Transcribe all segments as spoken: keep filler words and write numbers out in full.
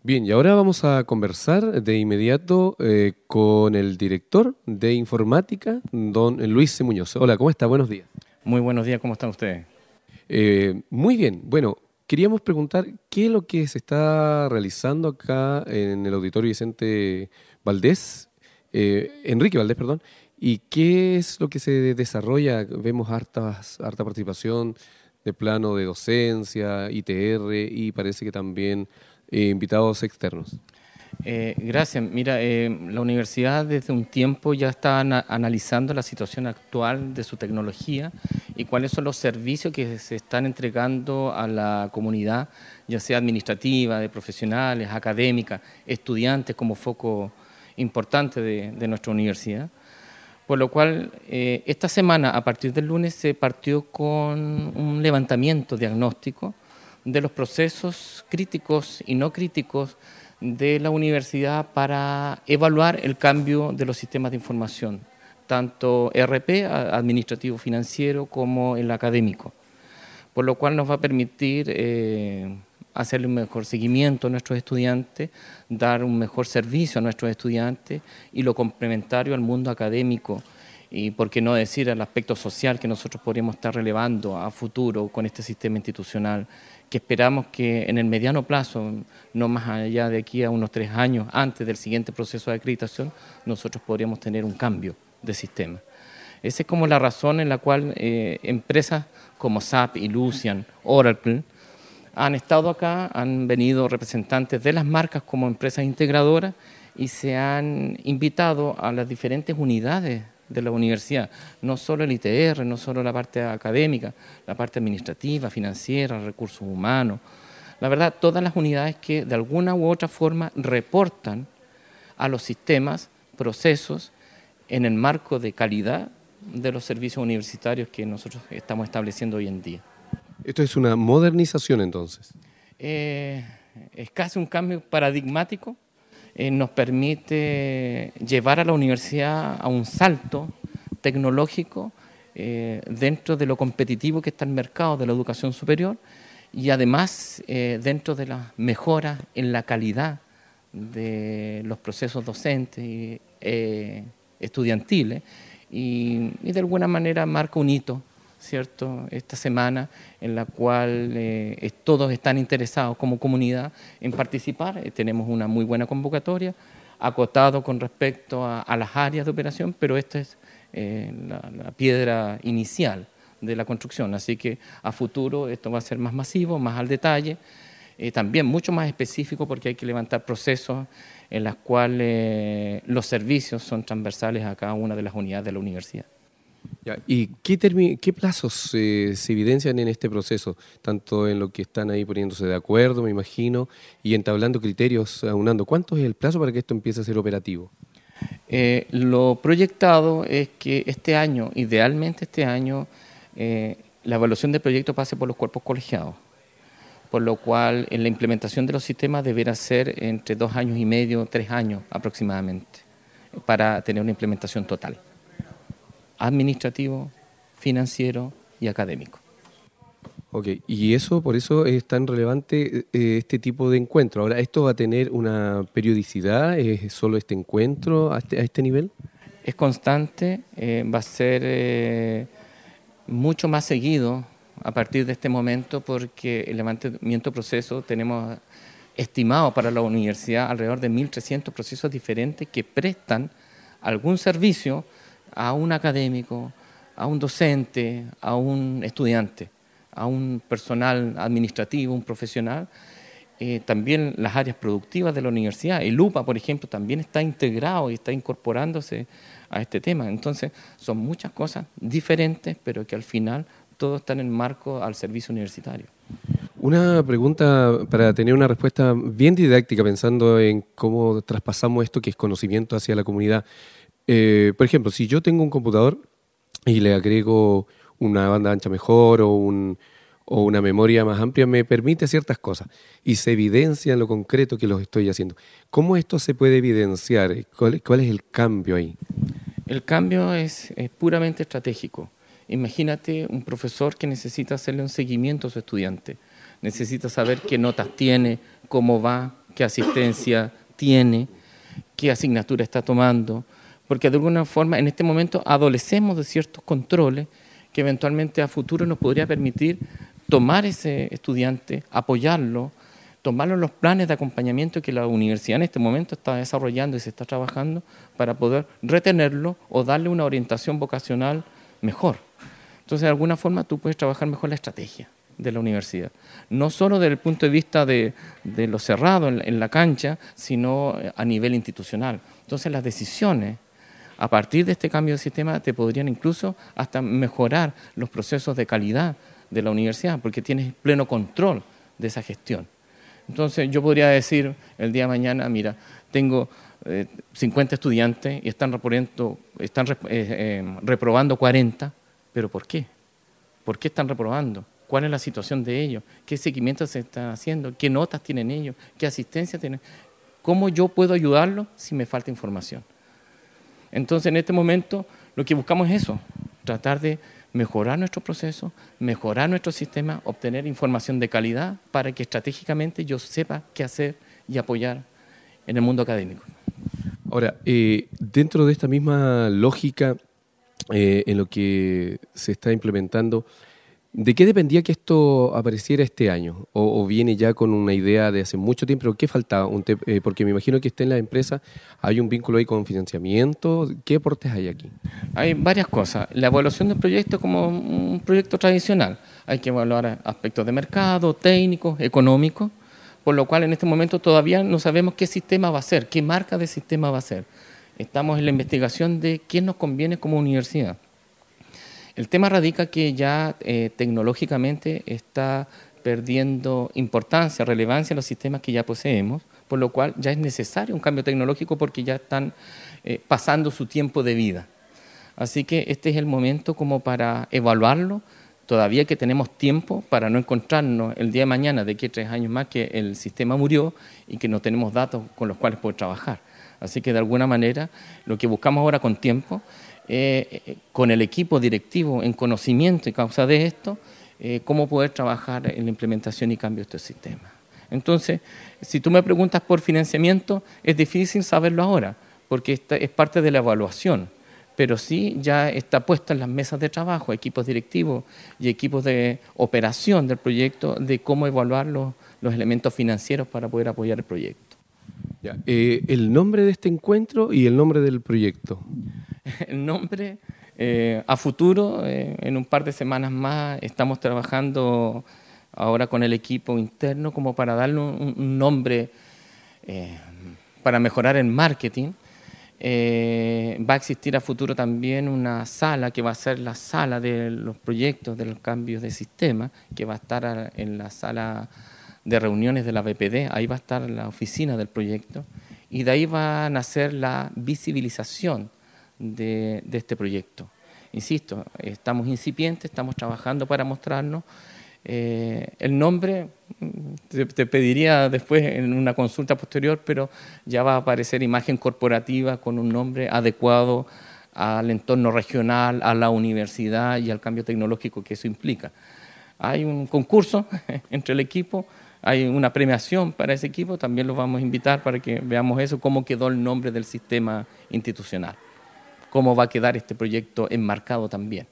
Bien, y ahora vamos a conversar de inmediato eh, con el director de informática, don Luis C. Muñoz. Hola, ¿cómo está? Buenos días. Muy buenos días, ¿cómo están ustedes? Eh, muy bien, bueno, queríamos preguntar qué es lo que se está realizando acá en el Auditorio Vicente Valdés, eh, Enrique Valdés, perdón, y qué es lo que se desarrolla. Vemos hartas, harta participación de plano de docencia, I T R y parece que también eh, invitados externos. Eh, gracias. Mira, eh, la universidad desde un tiempo ya está ana- analizando la situación actual de su tecnología y cuáles son los servicios que se están entregando a la comunidad, ya sea administrativa, de profesionales, académica, estudiantes como foco importante de, de nuestra universidad. Por lo cual, eh, esta semana, a partir del lunes, se partió con un levantamiento diagnóstico de los procesos críticos y no críticos de la universidad para evaluar el cambio de los sistemas de información, tanto E R P, administrativo financiero, como el académico, por lo cual nos va a permitir eh, hacerle un mejor seguimiento a nuestros estudiantes, dar un mejor servicio a nuestros estudiantes y lo complementario al mundo académico y, por qué no decir, al aspecto social que nosotros podríamos estar relevando a futuro con este sistema institucional, que esperamos que en el mediano plazo, no más allá de aquí a unos tres años, antes del siguiente proceso de acreditación, nosotros podríamos tener un cambio de sistema. Esa es como la razón en la cual eh, empresas como S A P, Illusion, Oracle, han estado acá, han venido representantes de las marcas como empresas integradoras y se han invitado a las diferentes unidades de la universidad, no solo el I T R, no solo la parte académica, la parte administrativa, financiera, recursos humanos. La verdad, todas las unidades que de alguna u otra forma reportan a los sistemas, procesos, en el marco de calidad de los servicios universitarios que nosotros estamos estableciendo hoy en día. Esto es una modernización entonces. Eh, es casi un cambio paradigmático. Eh, nos permite llevar a la universidad a un salto tecnológico eh, dentro de lo competitivo que está el mercado de la educación superior y además eh, dentro de las mejoras en la calidad de los procesos docentes y eh, estudiantiles y, y de alguna manera marca un hito, ¿cierto?, esta semana en la cual eh, todos están interesados como comunidad en participar. Eh, tenemos una muy buena convocatoria, acotado con respecto a, a las áreas de operación, pero esta es eh, la, la piedra inicial de la construcción, así que a futuro esto va a ser más masivo, más al detalle, eh, también mucho más específico porque hay que levantar procesos en los cuales eh, los servicios son transversales a cada una de las unidades de la universidad. Ya, ¿y qué, termi- qué plazos eh, se evidencian en este proceso? Tanto en lo que están ahí poniéndose de acuerdo, me imagino, y entablando criterios, aunando. ¿Cuánto es el plazo para que esto empiece a ser operativo? Eh, lo proyectado es que este año, idealmente este año, eh, la evaluación del proyecto pase por los cuerpos colegiados, por lo cual en la implementación de los sistemas deberá ser entre dos años y medio, tres años aproximadamente, para tener una implementación total, administrativo, financiero y académico. Ok, y eso, por eso es tan relevante eh, este tipo de encuentro. Ahora, ¿esto va a tener una periodicidad? ¿Es solo este encuentro a este, a este nivel? Es constante, eh, va a ser eh, mucho más seguido a partir de este momento porque el levantamiento proceso tenemos estimado para la universidad alrededor de mil trescientos procesos diferentes que prestan algún servicio a un académico, a un docente, a un estudiante, a un personal administrativo, un profesional. Eh, también las áreas productivas de la universidad. El U P A, por ejemplo, también está integrado y está incorporándose a este tema. Entonces, son muchas cosas diferentes, pero que al final todo está en el marco al servicio universitario. Una pregunta para tener una respuesta bien didáctica, pensando en cómo traspasamos esto que es conocimiento hacia la comunidad. Eh, por ejemplo, si yo tengo un computador y le agrego una banda ancha mejor o, un, o una memoria más amplia, me permite ciertas cosas y se evidencia en lo concreto que los estoy haciendo. ¿Cómo esto se puede evidenciar? ¿Cuál, cuál es el cambio ahí? El cambio es, es puramente estratégico. Imagínate un profesor que necesita hacerle un seguimiento a su estudiante. Necesita saber qué notas tiene, cómo va, qué asistencia tiene, qué asignatura está tomando, porque de alguna forma en este momento adolecemos de ciertos controles que eventualmente a futuro nos podría permitir tomar ese estudiante, apoyarlo, tomarlo en los planes de acompañamiento que la universidad en este momento está desarrollando y se está trabajando para poder retenerlo o darle una orientación vocacional mejor. Entonces, de alguna forma, tú puedes trabajar mejor la estrategia de la universidad. No solo desde el punto de vista de, de lo cerrado en, en la cancha, sino a nivel institucional. Entonces, las decisiones a partir de este cambio de sistema te podrían incluso hasta mejorar los procesos de calidad de la universidad, porque tienes pleno control de esa gestión. Entonces yo podría decir el día de mañana, mira, tengo eh, cincuenta estudiantes y están, reporando, están eh, eh, reprobando cuarenta, ¿pero por qué? ¿Por qué están reprobando? ¿Cuál es la situación de ellos? ¿Qué seguimiento se están haciendo? ¿Qué notas tienen ellos? ¿Qué asistencia tienen? ¿Cómo yo puedo ayudarlos si me falta información? Entonces en este momento lo que buscamos es eso, tratar de mejorar nuestro proceso, mejorar nuestro sistema, obtener información de calidad para que estratégicamente yo sepa qué hacer y apoyar en el mundo académico. Ahora, eh, dentro de esta misma lógica eh, en lo que se está implementando, ¿de qué dependía que esto apareciera este año? ¿O, o viene ya con una idea de hace mucho tiempo? ¿Pero qué faltaba? Un te- eh, porque me imagino que está en la empresa, hay un vínculo ahí con financiamiento. ¿Qué aportes hay aquí? Hay varias cosas. La evaluación del proyecto es como un proyecto tradicional. Hay que evaluar aspectos de mercado, técnicos, económicos, por lo cual en este momento todavía no sabemos qué sistema va a ser, qué marca de sistema va a ser. Estamos en la investigación de qué nos conviene como universidad. El tema radica que ya eh, tecnológicamente está perdiendo importancia, relevancia los sistemas que ya poseemos, por lo cual ya es necesario un cambio tecnológico porque ya están eh, pasando su tiempo de vida. Así que este es el momento como para evaluarlo, todavía que tenemos tiempo para no encontrarnos el día de mañana, de aquí a tres años más, que el sistema murió y que no tenemos datos con los cuales poder trabajar. Así que de alguna manera lo que buscamos ahora con tiempo, eh, con el equipo directivo en conocimiento y causa de esto, eh, cómo poder trabajar en la implementación y cambio de estos sistemas. Entonces, si tú me preguntas por financiamiento, es difícil saberlo ahora, porque esta es parte de la evaluación, pero sí ya está puesta en las mesas de trabajo, equipos directivos y equipos de operación del proyecto, de cómo evaluar los, los elementos financieros para poder apoyar el proyecto. Ya, eh, el nombre de este encuentro y el nombre del proyecto. El nombre, eh, a futuro, eh, en un par de semanas más, estamos trabajando ahora con el equipo interno como para darle un, un nombre eh, para mejorar el marketing. Eh, va a existir a futuro también una sala que va a ser la sala de los proyectos de los cambios de sistema, que va a estar en la sala de reuniones de la B P D, ahí va a estar la oficina del proyecto, y de ahí va a nacer la visibilización de, de este proyecto. Insisto, estamos incipientes, estamos trabajando para mostrarnos. Eh, el nombre te, te pediría después en una consulta posterior, pero ya va a aparecer imagen corporativa con un nombre adecuado al entorno regional, a la universidad y al cambio tecnológico que eso implica. Hay un concurso entre el equipo, hay una premiación para ese equipo, también los vamos a invitar para que veamos eso, cómo quedó el nombre del sistema institucional, cómo va a quedar este proyecto enmarcado también.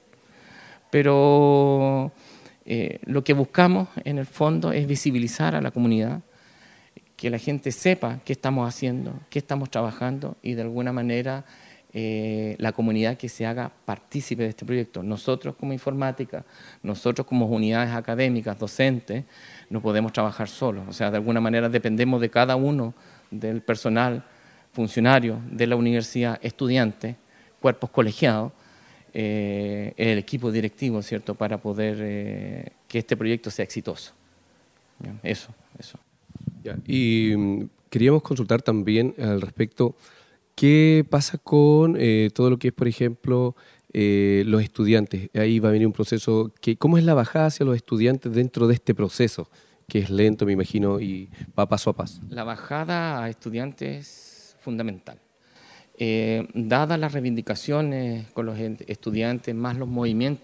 Pero eh, lo que buscamos en el fondo es visibilizar a la comunidad, que la gente sepa qué estamos haciendo, qué estamos trabajando y de alguna manera eh, la comunidad que se haga partícipe de este proyecto. Nosotros como informática, nosotros como unidades académicas, docentes, no podemos trabajar solos. O sea, de alguna manera dependemos de cada uno del personal, funcionario de la universidad, estudiantes, cuerpos colegiados, eh, el equipo directivo, ¿cierto?, para poder eh, que este proyecto sea exitoso. Eso, eso. Ya, y mm, queríamos consultar también al respecto, ¿qué pasa con eh, todo lo que es, por ejemplo, eh, los estudiantes? Ahí va a venir un proceso, que, ¿cómo es la bajada hacia los estudiantes dentro de este proceso? Que es lento, me imagino, y va paso a paso. La bajada a estudiantes es fundamental. Eh, dadas las reivindicaciones con los estudiantes, más los movimientos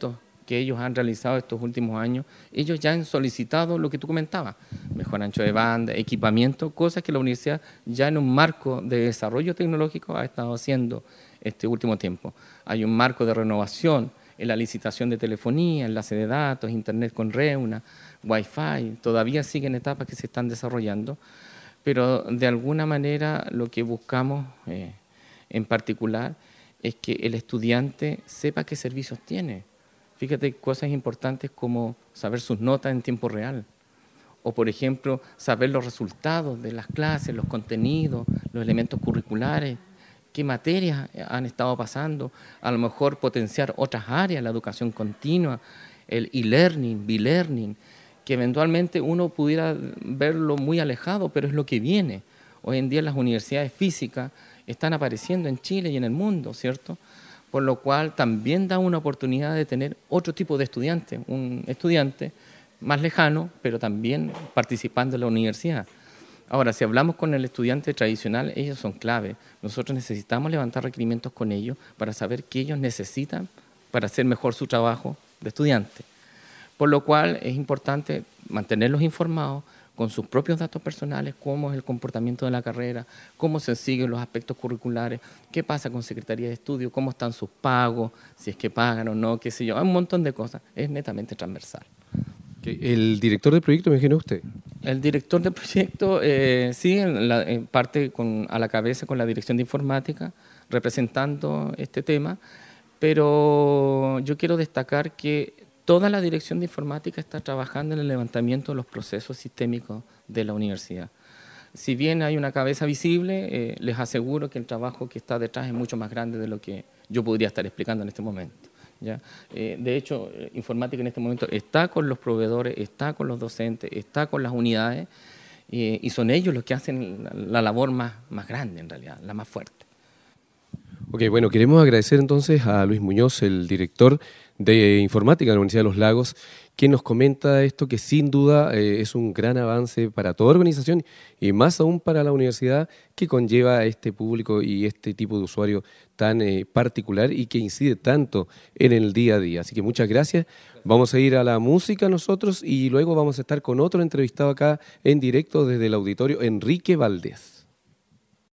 que ellos han realizado estos últimos años, ellos ya han solicitado lo que tú comentabas, mejor ancho de banda, equipamiento, cosas que la universidad ya en un marco de desarrollo tecnológico ha estado haciendo este último tiempo. Hay un marco de renovación en la licitación de telefonía, enlace de datos, internet con Reuna, Wi-Fi, todavía siguen etapas que se están desarrollando, pero de alguna manera lo que buscamos eh, en particular es que el estudiante sepa qué servicios tiene. Fíjate, cosas importantes como saber sus notas en tiempo real, o por ejemplo, saber los resultados de las clases, los contenidos, los elementos curriculares, qué materias han estado pasando, a lo mejor potenciar otras áreas, la educación continua, el e-learning, b-learning, que eventualmente uno pudiera verlo muy alejado, pero es lo que viene. Hoy en día las universidades físicas están apareciendo en Chile y en el mundo, ¿cierto? Por lo cual también da una oportunidad de tener otro tipo de estudiante, un estudiante más lejano, pero también participando en la universidad. Ahora, si hablamos con el estudiante tradicional, ellos son clave. Nosotros necesitamos levantar requerimientos con ellos para saber qué ellos necesitan para hacer mejor su trabajo de estudiante. Por lo cual es importante mantenerlos informados con sus propios datos personales, cómo es el comportamiento de la carrera, cómo se siguen los aspectos curriculares, qué pasa con Secretaría de Estudio, cómo están sus pagos, si es que pagan o no, qué sé yo. Hay un montón de cosas. Es netamente transversal. ¿El director del proyecto me imagino usted? El director del proyecto, eh, sí, en la, en parte con, a la cabeza con la dirección de informática, representando este tema, pero yo quiero destacar que toda la dirección de informática está trabajando en el levantamiento de los procesos sistémicos de la universidad. Si bien hay una cabeza visible, eh, les aseguro que el trabajo que está detrás es mucho más grande de lo que yo podría estar explicando en este momento. ¿Ya? Eh, de hecho, informática en este momento está con los proveedores, está con los docentes, está con las unidades eh, y son ellos los que hacen la, la labor más, más grande en realidad, la más fuerte. Ok, bueno, queremos agradecer entonces a Luis Muñoz, el director de Informática de la Universidad de los Lagos, quien nos comenta esto que sin duda eh, es un gran avance para toda organización y más aún para la universidad que conlleva a este público y este tipo de usuario tan eh, particular y que incide tanto en el día a día. Así que muchas gracias. Vamos a ir a la música nosotros y luego vamos a estar con otro entrevistado acá en directo desde el auditorio, Enrique Valdés.